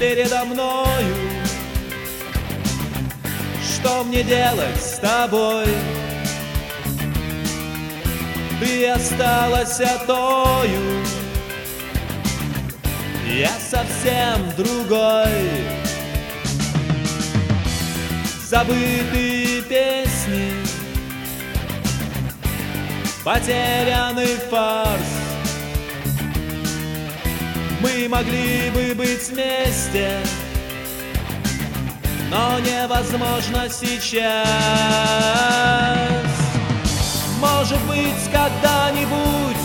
передо мною. Что мне делать с тобой? Ты осталась тою, я совсем другой. Забытые песни, потерянный фарс. Мы могли бы быть вместе, но невозможно сейчас. Может быть, когда-нибудь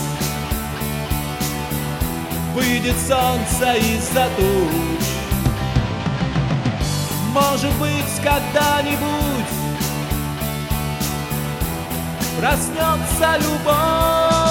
выйдет солнце из-за туч. Может быть, когда-нибудь проснется любовь.